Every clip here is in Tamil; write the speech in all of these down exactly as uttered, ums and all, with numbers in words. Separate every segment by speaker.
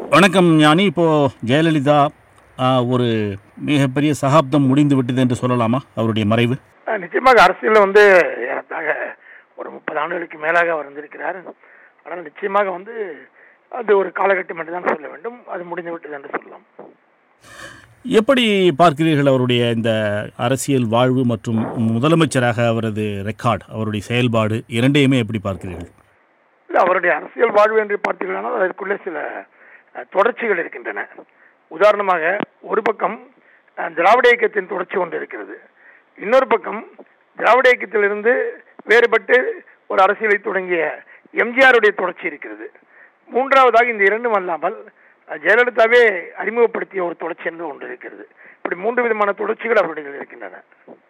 Speaker 1: வணக்கம் ஞானி. இப்போது ஜெயலலிதா ஆ, ஒரு மிகப்பெரிய சகாப்தம் முடிந்து விட்டது என்று சொல்லலாமா அவருடைய மறைவு?
Speaker 2: அஹ் நிச்சயமாக அரசியலில் வந்து ஏறத்தாக ஒரு முப்பது ஆண்டுகளுக்கு மேலாக அவர் வந்திருக்கிறார். ஆனால் நிச்சயமாக வந்து அது ஒரு காலகட்டம் என்று தான் சொல்ல வேண்டும். அது முடிந்து விட்டது என்று சொல்லலாம்.
Speaker 1: எப்படி பார்க்கிறீர்கள் அவருடைய இந்த அரசியல் வாழ்வு மற்றும் முதலமைச்சராக அவரது ரெக்கார்ட், அவருடைய செயல்பாடு இரண்டையுமே எப்படி பார்க்கிறீர்கள்?
Speaker 2: இல்லை, அவருடைய அரசியல் வாழ்வு என்று பார்த்தீர்களானால் அதற்குள்ளே சில அஹ், தொடர்ச்சிகள் இருக்கின்றன. உதாரணமாக ஒரு பக்கம் அஹ், திராவிட இயக்கத்தின் தொடர்ச்சி ஒன்று இருக்கிறது. இன்னொரு பக்கம் திராவிட இயக்கத்திலிருந்து வேறுபட்டு ஒரு அரசியலை தொடங்கிய எம்ஜிஆருடைய தொடர்ச்சி இருக்கிறது. மூன்றாவதாக இந்த இரண்டும் அல்லாமல் அஹ், ஜெயலலிதாவே அறிமுகப்படுத்திய ஒரு தொடர்ச்சி என்று ஒன்று இருக்கிறது. இப்படி மூன்று விதமான தொடர்ச்சிகள் அவருடைய இருக்கின்றன.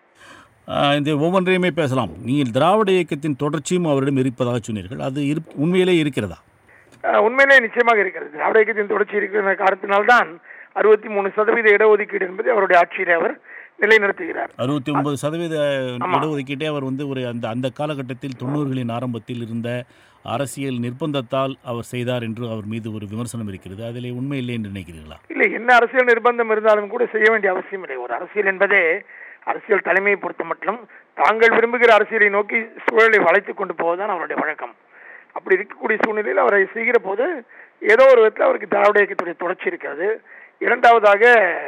Speaker 1: ஆ, இந்த ஒவ்வொன்றையுமே பேசலாம். நீங்கள் திராவிட இயக்கத்தின் தொடர்ச்சியும் அவரிடம் இருப்பதாக சொன்னீர்கள். அது இரு உண்மையிலே இருக்கிறதா?
Speaker 2: அஹ், உண்மையிலே நிச்சயமாக இருக்கிறது. திராவிட இயக்கத்தின் தொடர்ச்சி இருக்கிற காரணத்தினால்தான் அறுபத்தி மூணு சதவீத இடஒதுக்கீடு என்பதை அவருடைய ஆட்சியிலே அவர் நிலைநிறுத்துகிறார்.
Speaker 1: அறுபத்தி ஒன்பது சதவீத இடஒதுக்கீட்டை அவர் வந்து ஒரு அந்த அந்த காலகட்டத்தில் தொண்ணூறுகளின் ஆரம்பத்தில் இருந்த அரசியல் நிர்பந்தத்தால் அவர் செய்தார் என்று அவர் மீது ஒரு விமர்சனம் இருக்கிறது. அதிலே உண்மை இல்லை என்று நினைக்கிறீர்களா?
Speaker 2: இல்லை, என்ன அரசியல் நிர்பந்தம் இருந்தாலும் கூட செய்ய வேண்டிய அவசியம் இல்லை. ஒரு அரசியல் என்பதே அரசியல் தலைமையை பொறுத்த மட்டும் தாங்கள் விரும்புகிற அரசியலை நோக்கி சூழலை வளைத்துக் கொண்டு போவதுதான் அவருடைய வழக்கம். அப்படி இருக்கக்கூடிய சூழ்நிலையில் அவரை செய்கிற போது ஏதோ ஒரு விதத்தில் அவருக்கு திராவிட இயக்கத்துடைய தொடர்ச்சி இருக்கிறது. இரண்டாவதாக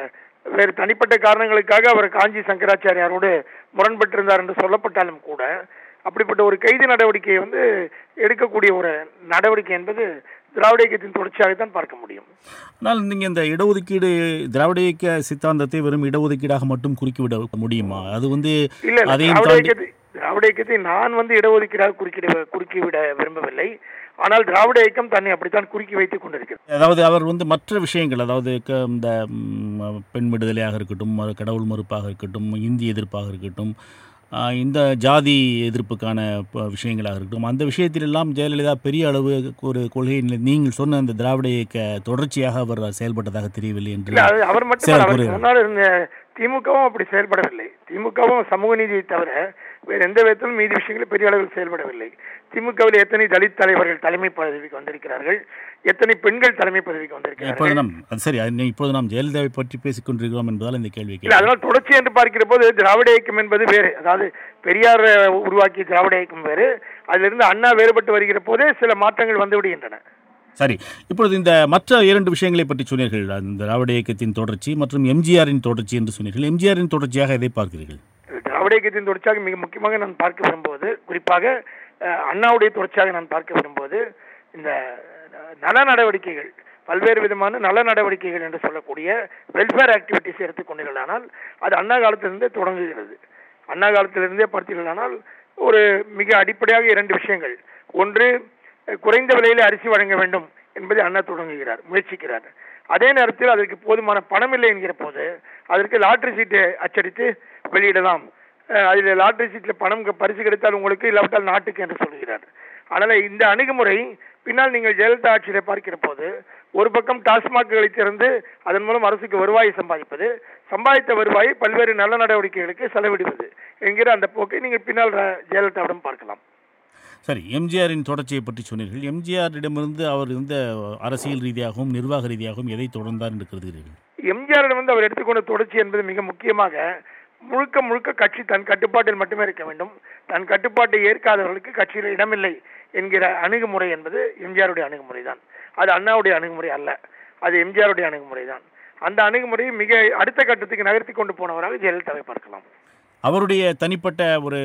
Speaker 2: வேறு தனிப்பட்ட காரணங்களுக்காக அவர் காஞ்சி சங்கராச்சாரியாரோடு முரண்பட்டிருந்தார் என்று சொல்லப்பட்டாலும் கூட அப்படிப்பட்ட ஒரு கைது நடவடிக்கையை வந்து எடுக்கக்கூடிய ஒரு நடவடிக்கை என்பது திராவிட இயக்கத்தின் தொடர்ச்சியாகத்தான் பார்க்க முடியும்.
Speaker 1: ஆனால் நீங்கள் இந்த இடஒதுக்கீடு திராவிட இயக்க சித்தாந்தத்தை வெறும் இடஒதுக்கீடாக மட்டும் குறுக்கிவிட முடியுமா? அது வந்து
Speaker 2: இல்லை,
Speaker 1: அதையும்
Speaker 2: திராவிட
Speaker 1: தாண்டி
Speaker 2: இயக்கத்தை திராவிட இயக்கத்தை நான் வந்து இடஒதுக்கீடாக குறுக்கிட குறுக்கிவிட விரும்பவில்லை. ஆனால் திராவிட இயக்கம் தன்னை அப்படித்தான் குறுக்கி வைத்துக் கொண்டிருக்கிறது.
Speaker 1: அதாவது அவர் வந்து மற்ற விஷயங்கள், அதாவது க- இந்த ம், பெண் விடுதலையாக இருக்கட்டும், மறு- கடவுள் மறுப்பாக இருக்கட்டும், இந்தி எதிர்ப்பாக இருக்கட்டும், ஆ, இந்த ஜாதி எதிர்ப்புக்கான ப- விஷயங்களாக இருக்கட்டும், அந்த விஷயத்திலெல்லாம் ஜெயலலிதா பெரிய அளவு ஒரு கொள்கை நிலை- நீங்கள் சொன்ன அந்த திராவிட இயக்க தொடர்ச்சியாக அவர் செயல்பட்டதாக தெரியவில்லை என்று
Speaker 2: இல்ல, அது அவர் மட்டும்
Speaker 1: சிலர்
Speaker 2: அவருக்கு
Speaker 1: கூறுகிறார்.
Speaker 2: முன்னால் இருந்த திமுகவும் அப்படி செயல்படவில்லை. திமுகவும் சமூக நீதியை தவிர வேறு எந்த விதத்திலும் மீதி விஷயங்களும் பெரிய அளவில் செயல்படவில்லை. திமுகவில் எத்தனை தலித் தலைவர்கள் தலைமை பதவிக்கு வந்திருக்கிறார்கள், எத்தனை பெண்கள் தலைமை பதவிக்கு
Speaker 1: இப்பொழுது
Speaker 2: வந்திருக்கிறார்கள்.
Speaker 1: நாம் அது சரி, அது இப்பொழுது நாம் ஜெயலலிதாவை பற்றி பேசிக் கொண்டிருக்கிறோம் என்பதால் இந்த கேள்வி
Speaker 2: இல்ல,
Speaker 1: கேட்கிறேன்.
Speaker 2: அதனால் தொடர்ச்சி என்று பார்க்கிற போது திராவிட இயக்கம் என்பது வேறு. அதாவது பெரியார் உருவாக்கிய திராவிட இயக்கம் வேறு. அதிலிருந்து அண்ணா வேறுபட்டு வருகிற போதே சில மாற்றங்கள் வந்து விடுகின்றன.
Speaker 1: சரி, இப்பொழுது இந்த மற்ற இரண்டு விஷயங்களை பற்றி சொன்னீர்கள். அந்த திராவிட இயக்கத்தின் தொடர்ச்சி மற்றும் எம்ஜிஆரின் தொடர்ச்சி என்று சொன்னீர்கள். எம்ஜிஆரின் தொடர்ச்சியாக எதை பார்க்கிறீர்கள்?
Speaker 2: திராவிட இயக்கத்தின் தொடர்ச்சியாக மிக முக்கியமாக நான் பார்க்க விரும்புவது, குறிப்பாக அஹ், அண்ணாவுடைய தொடர்ச்சியாக நான் பார்க்க விரும்புவது இந்த அஹ், நல நடவடிக்கைகள், பல்வேறு விதமான நல நடவடிக்கைகள் என்று சொல்லக்கூடிய வெல்ஃபேர் ஆக்டிவிட்டிஸ் எடுத்துக்கொண்டீர்களானால் அது அண்ணா காலத்திலிருந்தே தொடங்குகிறது. அண்ணா காலத்திலிருந்தே பார்த்தீர்களானால் ஒரு மிக அடிப்படையாக இரண்டு விஷயங்கள். ஒன்று, அஹ், குறைந்த விலையில் அரிசி வழங்க வேண்டும் என்பதை அண்ணா தொடங்குகிறார், முயற்சிக்கிறார். அதே நேரத்தில் அதற்கு போதுமான பணம் இல்லை என்கிற போது அதற்கு லாட்டரி சீட்டை அச்சடித்து வெளியிடலாம். அஹ் அதில் லாட்டரி சீட்டில் பணம் க- பரிசு கிடைத்தால் உங்களுக்கு, இல்லாவிட்டால் நாட்டுக்கு என்று சொல்கிறார். அதனால் இந்த அணுகுமுறை பின்னால் நீங்கள் ஜெயலலிதா ஆட்சியை பார்க்கிற போது ஒரு பக்கம் டாஸ்மாக்குகளை திறந்து அதன் மூலம் அரசுக்கு வருவாயை சம்பாதிப்பது, சம்பாதித்த வருவாயை பல்வேறு நல்ல நடவடிக்கைகளுக்கு செலவிடுவது என்கிற அந்த போக்கை நீங்கள் பின்னால் ர- ஜெயலலிதாவிடம் பார்க்கலாம்.
Speaker 1: சரி, எம்ஜிஆரின் தொடர்ச்சியை பற்றி சொன்னீர்கள். எம்ஜிஆரிடமிருந்து அவர் இருந்த அரசியல் ரீதியாகவும் நிர்வாக ரீதியாகவும் எதை தொடர்ந்தார் என்று கருதுகிறீர்கள்?
Speaker 2: எம்ஜிஆரிடம் வந்து அவர் எடுத்துக்கொண்ட தொடர்ச்சி என்பது மிக முக்கியமாக முழுக்க முழுக்க கட்சி தன் கட்டுப்பாட்டில் மட்டுமே இருக்க வேண்டும், தன் கட்டுப்பாட்டை ஏற்காதவர்களுக்கு கட்சியில் இடமில்லை என்கிற அணுகுமுறை என்பது எம்ஜிஆருடைய அணுகுமுறை தான். அது அண்ணாவுடைய அணுகுமுறை அல்ல, அது எம்ஜிஆருடைய அணுகுமுறை தான். அந்த அணுகுமுறையை மிக அடுத்த கட்டத்துக்கு நகர்த்தி கொண்டு போனவராக ஜெயலலிதாவை பார்க்கலாம்.
Speaker 1: அவருடைய தனிப்பட்ட ஒரு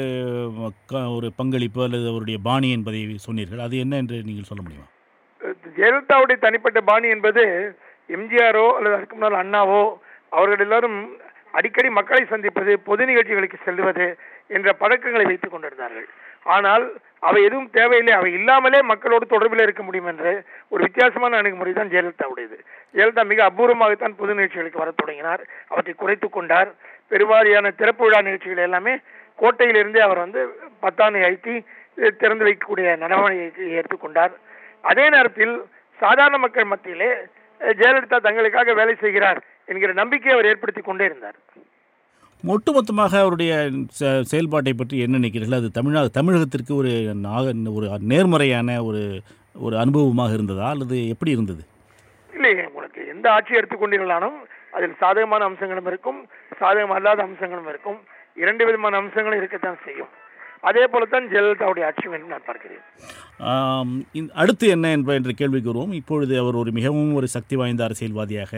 Speaker 1: க- ஒரு பங்களிப்பு அல்லது அவருடைய பாணி என்பதை சொன்னீர்கள். அது என்ன என்று நீங்கள் சொல்ல முடியுமா?
Speaker 2: ஜெயலலிதாவுடைய தனிப்பட்ட பாணி என்பது எம்ஜிஆரோ அல்லது அதுக்கு முன்னால் அண்ணாவோ அவர்கள் எல்லாரும் அடிக்கடி மக்களை சந்திப்பது, பொது நிகழ்ச்சிகளுக்கு செல்வது என்ற பழக்கங்களை வைத்துக் கொண்டிருந்தார்கள். ஆனால் அவை எதுவும் தேவையில்லை, அவை இல்லாமலே மக்களோடு தொடர்பில் இருக்க முடியும் என்ற ஒரு வித்தியாசமான அணுகுமுறை தான் ஜெயலலிதாவுடையது. ஜெயலலிதா மிக அபூர்வமாகத்தான் பொது நிகழ்ச்சிகளுக்கு வரத் தொடங்கினார். அவற்றை குறைத்துக் கொண்டார். பெருவாரியான திறப்பு விழா நிகழ்ச்சிகள் எல்லாமே கோட்டையிலிருந்தே அவர் வந்து பத்தானை அழுத்தி திறந்து வைக்கக்கூடிய நடவடிக்கையை எடுத்துக்கொண்டார். அதே நேரத்தில் சாதாரண மக்கள் மத்தியிலே அஹ், ஜெயலலிதா தங்களுக்காக வேலை செய்கிறார் என்கிற நம்பிக்கையை அவர் ஏற்படுத்தி கொண்டே இருந்தார்.
Speaker 1: ஒட்டுமொத்தமாக அவருடைய செ- செயல்பாட்டை பற்றி என்ன நினைக்கிறீர்கள்? அது தமிழக தமிழகத்திற்கு ஒரு நாக ஒரு நேர்மறையான ஒரு ஒரு அனுபவமாக இருந்ததா அல்லது எப்படி இருந்தது?
Speaker 2: இல்ல, இல்லை, உங்களுக்கு எந்த ஆட்சி எடுத்துக்கொண்டீர்களானும் அதில் சாதகமான அம்சங்களும் இருக்கும், சாதகம் அல்லாத அம்சங்களும் இருக்கும். இரண்டு விதமான அம்சங்களும் இருக்கத்தான் செய்யும். அதே போலத்தான் ஜெயலலிதாவுடைய ஆட்சியும் என்று நான் பார்க்கிறேன்.
Speaker 1: ஆம், இந்த அடுத்து என்ன என்ப என்ற கேள்விக்கு வருவோம். இப்பொழுது அவர் ஒரு மிகவும் ஒரு சக்தி வாய்ந்த அரசியல்வாதியாக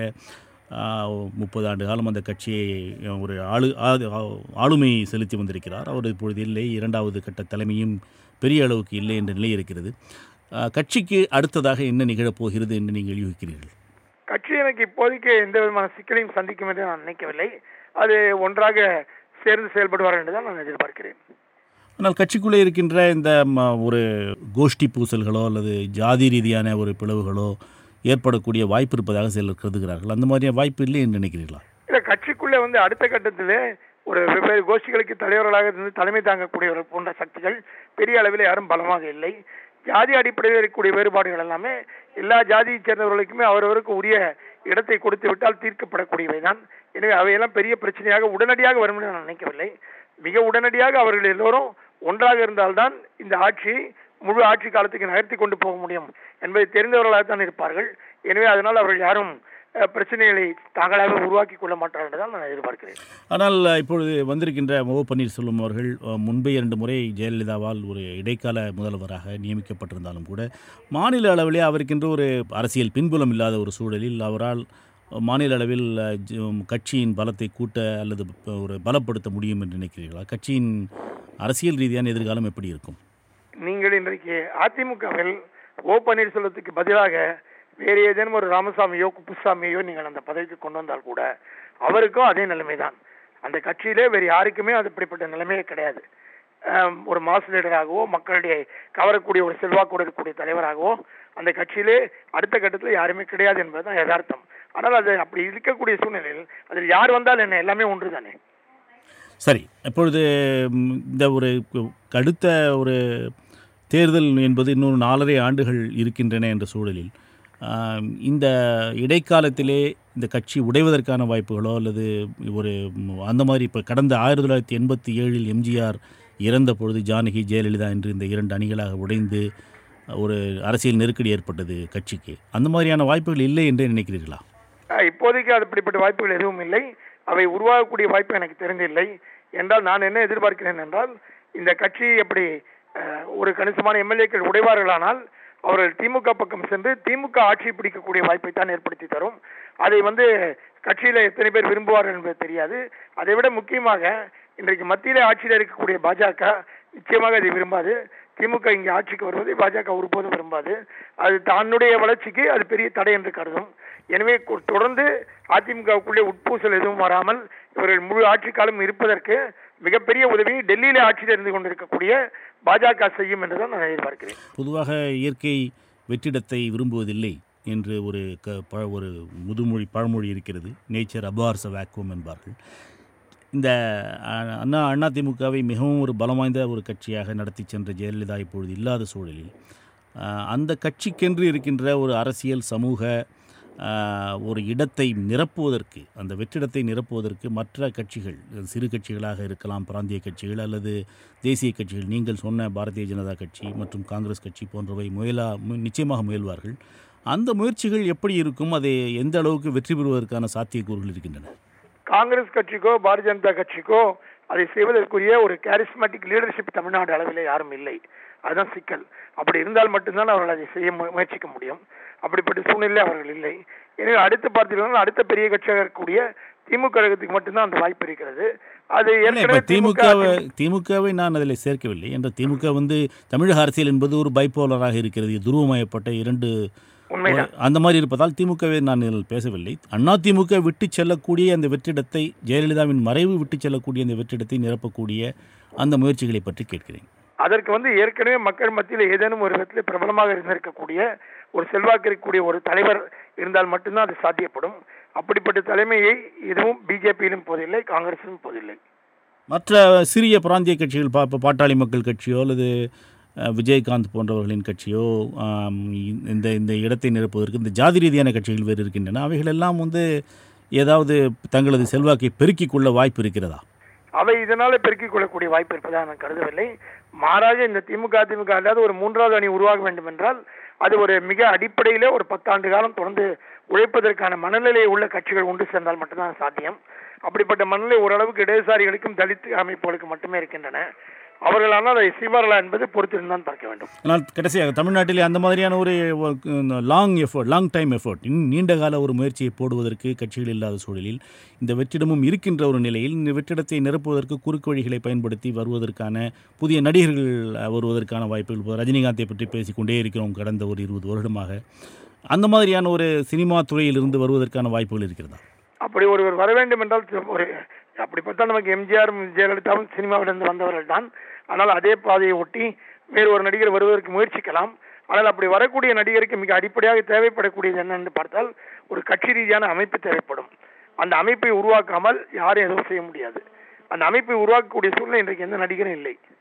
Speaker 1: முப்பது ஆண்டு காலம் அந்த கட்சியை ஒரு ஆளு ஆ- ஆளுமை செலுத்தி வந்திருக்கிறார். அவர் இப்பொழுது இல்லை, இரண்டாவது கட்ட தலைமையும் பெரிய அளவுக்கு இல்லை என்ற நிலை இருக்கிறது. ஆ, கட்சிக்கு அடுத்ததாக என்ன நிகழப் போகிறது என்று நீங்கள் யூகிக்கிறீர்கள்?
Speaker 2: கட்சி எனக்கு இப்போதைக்கு எந்த விதமான சிக்கலையும் சந்திக்கும் என்று நான் நினைக்கவில்லை. அது ஒன்றாக சேர்ந்து செயல்படுவார் என்று தான் நான் எதிர்பார்க்கிறேன்.
Speaker 1: ஆனால் கட்சிக்குள்ளே இருக்கின்ற இந்த ம, ஒரு கோஷ்டி பூசல்களோ அல்லது ஜாதி ரீதியான ஒரு பிளவுகளோ ஏற்படக்கூடிய வாய்ப்பு இருப்பதாக சிலர் கருதுகிறார்கள். அந்த மாதிரியான வாய்ப்பு இல்லை என்று நினைக்கிறீர்களா?
Speaker 2: இல்ல, கட்சிக்குள்ளே வந்து அடுத்த கட்டத்திலே ஒரு வெவ்வேறு கோஷ்டிகளுக்கு தலைவர்களாக இருந்து தலைமை தாங்கக்கூடியவர்கள் போன்ற சக்திகள் பெரிய அளவில் யாரும் பலமாக இல்லை. ஜாதி அடிப்படையில் இருக்கக்கூடிய வேறுபாடுகள் எல்லாமே எல்லா ஜாதியை சேர்ந்தவர்களுக்குமே அவரவருக்கு உரிய இடத்தை கொடுத்து விட்டால் தீர்க்கப்படக்கூடியவை தான். எனவே அவையெல்லாம் பெரிய பிரச்சனையாக உடனடியாக வரும் என்று நான் நினைக்கவில்லை. மிக உடனடியாக அவர்கள் எல்லோரும் ஒன்றாக இருந்தால்தான் இந்த ஆட்சி முழு ஆட்சி காலத்துக்கு நகர்த்தி கொண்டு போக முடியும் என்பதை தெரிந்தவர்களாகத்தான் இருப்பார்கள். எனவே அதனால் அவர்கள் யாரும் அஹ், பிரச்சனைகளை தாங்களாக உருவாக்கி கொள்ள மாட்டார்கள் என்று தான் நான் எதிர்பார்க்கிறேன்.
Speaker 1: ஆனால் இப்பொழுது வந்திருக்கின்ற ஓ பன்னீர்செல்வம் அவர்கள் அஹ், முன்பே இரண்டு முறை ஜெயலலிதாவால் ஒரு இடைக்கால முதல்வராக நியமிக்கப்பட்டிருந்தாலும் கூட மாநில அளவிலே அவருக்கென்று ஒரு அரசியல் பின்புலம் இல்லாத ஒரு சூழலில் அவரால் மாநில அளவில் அஹ், ஜ- கட்சியின் பலத்தை கூட்ட அல்லது ப- ஒரு பலப்படுத்த முடியும் என்று நினைக்கிறீர்களா? கட்சியின் அரசியல் ரீதியான எதிர்காலம் எப்படி இருக்கும்?
Speaker 2: நீங்கள் இன்றைக்கு அதிமுகவில் ஓ பன்னீர்செல்வத்துக்கு பதிலாக வேறு ஏதேனும் ஒரு ராமசாமியோ குப்புசாமியோ நீங்கள் அந்த பதவிக்கு கொண்டு வந்தால் கூட அவருக்கும் அதே நிலைமை தான். அந்த கட்சியிலே வேறு யாருக்குமே அது அப்படிப்பட்ட நிலைமையே கிடையாது. ஆம், ஒரு மாஸ் லீடராகவோ மக்களுடைய கவரக்கூடிய ஒரு செல்வாக்கோடு இருக்கக்கூடிய தலைவராகவோ அந்த கட்சியிலே அடுத்த கட்டத்தில் யாருமே கிடையாது என்பதுதான் யதார்த்தம். ஆனால் அது அப்படி இருக்கக்கூடிய சூழ்நிலையில் அதில் யார் வந்தால் என்ன, எல்லாமே ஒன்று தானே.
Speaker 1: சரி, இப்பொழுது ம், இந்த ஒரு கு- அடுத்த ஒரு தேர்தல் என்பது இன்னொரு நாலரை ஆண்டுகள் இருக்கின்றன என்ற சூழலில் ஆம், இந்த இடைக்காலத்திலே இந்த கட்சி உடைவதற்கான வாய்ப்புகளோ அல்லது ஒரு ம், அந்த மாதிரி இப்போ கடந்த ஆயிரத்தி தொள்ளாயிரத்தி எண்பத்தி ஏழில் எம்ஜிஆர் இறந்த பொழுது ஜானகி ஜெயலலிதா என்று இந்த இரண்டு அணிகளாக உடைந்து ஒரு அரசியல் நெருக்கடி ஏற்பட்டது கட்சிக்கு. அந்த மாதிரியான வாய்ப்புகள் இல்லை என்று நினைக்கிறீர்களா?
Speaker 2: ஆஹ், இப்போதைக்கு அது அப்படிப்பட்ட வாய்ப்புகள் எதுவும் இல்லை. அவை உருவாகக்கூடிய வாய்ப்பு எனக்கு தெரிந்தில்லை. என்றால் நான் என்ன எதிர்பார்க்கிறேன் என்றால், இந்த கட்சி எப்படி ஆஹ், ஒரு கணிசமான எம்எல்ஏக்கள் உடைவார்களானால் அவர்கள் திமுக பக்கம் சென்று திமுக ஆட்சி பிடிக்கக்கூடிய வாய்ப்பை தான் ஏற்படுத்தி தரும். அதை வந்து கட்சியில எத்தனை பேர் விரும்புவார்கள் என்பது தெரியாது. அதை விட முக்கியமாக இன்றைக்கு மத்தியில ஆட்சியில் இருக்கக்கூடிய பாஜக நிச்சயமாக அதை விரும்பாது. திமுக இங்கே ஆட்சிக்கு வருவதை பாஜக ஒருபோதும் விரும்பாது. அது தன்னுடைய வளர்ச்சிக்கு அது பெரிய தடை என்று கருதும். எனவே கொ- தொடர்ந்து அதிமுகவுக்குள்ளே உட்பூசல் எதுவும் வராமல் இவர்கள் முழு ஆட்சி காலம் இருப்பதற்கு மிகப்பெரிய உதவி டெல்லியில ஆட்சியில் இருந்து கொண்டிருக்கக்கூடிய பாஜக செய்யும் என்றுதான் நான் எதிர்பார்க்கிறேன்.
Speaker 1: பொதுவாக இயற்கை வெற்றிடத்தை விரும்புவதில்லை என்று ஒரு க ப ஒரு முதுமொழி பழமொழி இருக்கிறது. நேச்சர் அபார்ஸ் அ வேக்யூம் என்பார்கள். இந்த அ- அண்ணா அதிமுகவை மிகவும் ஒரு பலம் வாய்ந்த ஒரு கட்சியாக நடத்தி சென்ற ஜெயலலிதா இப்பொழுது இல்லாத சூழலில் அஹ், அந்த கட்சிக்கென்று இருக்கின்ற ஒரு அரசியல் சமூக அஹ், ஒரு இடத்தை நிரப்புவதற்கு, அந்த வெற்றிடத்தை நிரப்புவதற்கு மற்ற கட்சிகள், சிறு கட்சிகளாக இருக்கலாம், பிராந்திய கட்சிகள் அல்லது தேசிய கட்சிகள், நீங்கள் சொன்ன பாரதிய ஜனதா கட்சி மற்றும் காங்கிரஸ் கட்சி போன்றவை முயலா மு- நிச்சயமாக முயல்வார்கள். அந்த முயற்சிகள் எப்படி இருக்கும்? அதை எந்த அளவுக்கு வெற்றி பெறுவதற்கான சாத்தியக்கூறுகள் இருக்கின்றன?
Speaker 2: காங்கிரஸ் கட்சிக்கோ பாரதிய ஜனதா கட்சிக்கோ அதை செய்வதற்குரிய ஒரு கேரிஸ்மேட்டிக் லீடர்ஷிப் தமிழ்நாடு அளவில் யாரும் இல்லை. அதுதான் சிக்கல். அப்படி இருந்தால் மட்டும்தான் அவர்கள் அதை செய்ய மு- முயற்சிக்க முடியும். அப்படிப்பட்ட சூழ்நிலை அவர்கள் இல்லை. எனவே அடுத்து பார்த்தீங்கன்னா அடுத்த பெரிய கட்சியாக இருக்கக்கூடிய திமுக கழகத்துக்கு மட்டும்தான் அந்த வாய்ப்பு இருக்கிறது. அது
Speaker 1: இல்லை, இப்போ
Speaker 2: ஏற்கனவே
Speaker 1: திமுகவை
Speaker 2: திமுக
Speaker 1: திமுகவை நான் அதில் சேர்க்கவில்லை. என்ற திமுக வந்து தமிழக அரசியல் என்பது ஒரு பைப்போலராக இருக்கிறது, துருவமயப்பட்ட இரண்டு
Speaker 2: உண்மைதான்.
Speaker 1: அந்த மாதிரி இருப்பதால் திமுகவை நான் இதில் பேசவில்லை. அண்ணா திமுக விட்டு செல்லக்கூடிய அந்த வெற்றிடத்தை, ஜெயலலிதாவின் மறைவு விட்டு செல்லக்கூடிய அந்த வெற்றிடத்தை நிரப்பக்கூடிய அந்த முயற்சிகளை பற்றி கேட்கிறேன்.
Speaker 2: அதற்கு வந்து ஏற்கனவே மக்கள் மத்தியில் ஏதேனும் ஒரு விதத்தில் பிரபலமாக இருந்திருக்கக்கூடிய ஒரு செல்வாக்கு இருக்கக்கூடிய ஒரு தலைவர் இருந்தால் மட்டும்தான் அது சாத்தியப்படும். அப்படிப்பட்ட தலைமையை எதுவும் பிஜேபியிலும் போதில்லை, காங்கிரசிலும் போதில்லை.
Speaker 1: மற்ற சிறிய பிராந்திய கட்சிகள், பா இப்போ பாட்டாளி மக்கள் கட்சியோ அல்லது அஹ், விஜயகாந்த் போன்றவர்களின் கட்சியோ ஆம், இந்த இந்த இடத்தை நிரப்புவதற்கு இந்த ஜாதி ரீதியான கட்சிகள் வேறு இருக்கின்றன. அவைகளெல்லாம் வந்து ஏதாவது தங்களது செல்வாக்கை பெருக்கிக் கொள்ள வாய்ப்பு இருக்கிறதா?
Speaker 2: அவை இதனால பெருக்கிக் கொள்ளக்கூடிய வாய்ப்பு இருப்பதாக நான் கருதவில்லை. மாறாக இந்த திமுக அதிமுக அல்லாத ஒரு மூன்றாவது அணி உருவாக வேண்டும் என்றால் அது ஒரு மிக அடிப்படையிலே ஒரு பத்தாண்டு காலம் தொடர்ந்து உழைப்பதற்கான மனநிலை உள்ள கட்சிகள் ஒன்று சேர்ந்தால் மட்டும்தான் சாத்தியம். அப்படிப்பட்ட மனநிலை ஓரளவுக்கு இடதுசாரிகளுக்கும் தலித் அமைப்புகளுக்கு மட்டுமே இருக்கின்றன. அவர்களானால் அதை செய்வார்களா என்பது பொறுத்திருந்தான் பார்க்க வேண்டும்.
Speaker 1: ஆனால் கடைசியாக தமிழ்நாட்டிலே அந்த மாதிரியான ஒரு long effort long time effort நீண்ட கால ஒரு முயற்சியை போடுவதற்கு கட்சிகள் இல்லாத சூழலில் இந்த வெற்றிடமும் இருக்கின்ற ஒரு நிலையில் இந்த வெற்றிடத்தை நிரப்புவதற்கு குறுக்கு வழிகளை பயன்படுத்தி வருவதற்கான புதிய நடிகர்கள் வருவதற்கான வாய்ப்புகள். இப்போ ரஜினிகாந்தை பற்றி பேசிக்கொண்டே இருக்கிறோம் கடந்த ஒரு இருபது வருடமாக. அந்த மாதிரியான ஒரு சினிமா துறையிலிருந்து வருவதற்கான வாய்ப்புகள் இருக்கிறதா?
Speaker 2: அப்படி ஒருவர் வர வேண்டும் என்றால் ஒரு அப்படி பார்த்தா நமக்கு எம்ஜிஆரும் ஜெயலலிதாவும் சினிமாவிலிருந்து வந்தவர்கள் தான். ஆனால் அதே பாதையை ஒட்டி வேறு ஒரு நடிகர் வருவதற்கு முயற்சிக்கலாம். ஆனால் அப்படி வரக்கூடிய நடிகருக்கு மிக அடிப்படையாக தேவைப்படக்கூடியது என்னென்று பார்த்தால் ஒரு கட்சி ரீதியான அமைப்பு தேவைப்படும். அந்த அமைப்பை உருவாக்காமல் யாரும் எதுவும் செய்ய முடியாது. அந்த அமைப்பை உருவாக்கக்கூடிய சூழ்நிலை இன்றைக்கு எந்த நடிகரும் இல்லை.